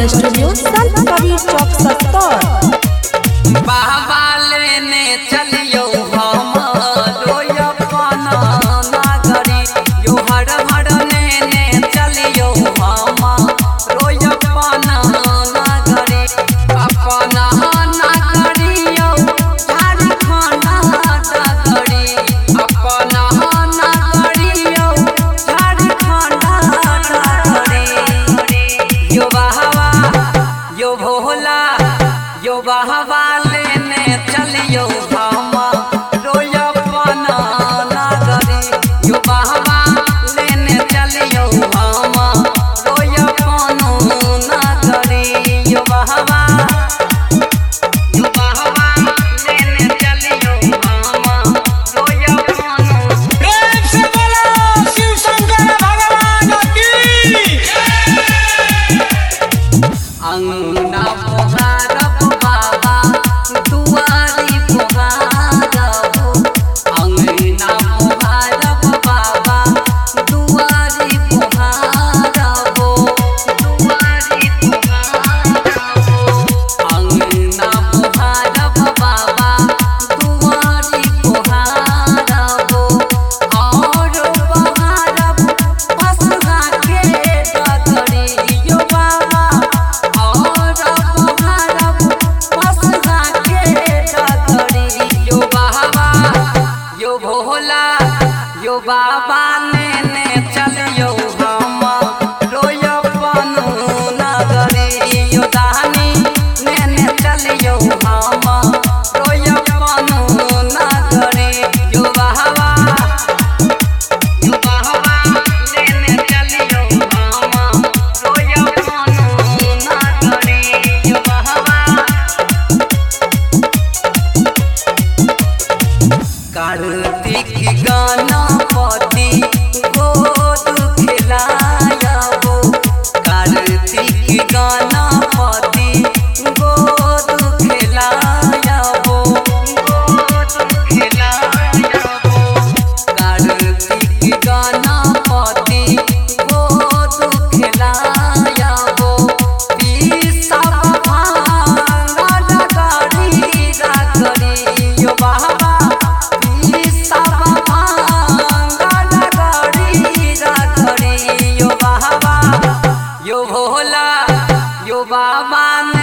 Recording studio संत कबीर चौक सत्तर। बाबा लेने चलियो हम अपन नागरी यो हर हर लेने चलियो हम अपन नागरी अपन नागरी यो झारखंड नागरी अपन नागरी यो झारखंड नागरी यो बाबा यो भोला यो बाबा लेने चलियो हम अपन नागरी यो बाबा लेने चलियो हम अपन नागरी यो बाबा लेने चलियो हम अपन। प्रेम से बोलो शिव शंकर भगवान की। अंगना पोहारब बाबा दुआरी पोहारब अंगना पोहारब बाबा दुआरी पोहारब अंगना पोहारब बाबा दुआरी पोहारब और पोहारब पसरा के डगरी यो बाबा और पोहारब पसरा के डगरी यो बाबा यो भोला यो बाबा लेने चलियो हम अपन नागरी यो दानी लेने चलियो हम अपन नागरी यो बाबा लेने चलियो हम अपन नागरी यो बाबा। कार्तिक गणपति गोद खिलायबो कार्तिक गणपति गोद खिलायबो कार्तिक गणपति गोद खिलायबो पीसब भांग डगरी डगरी यो बाबा पीसब भांग डगरी डगरी यो बाबा यो भोला यो बाबा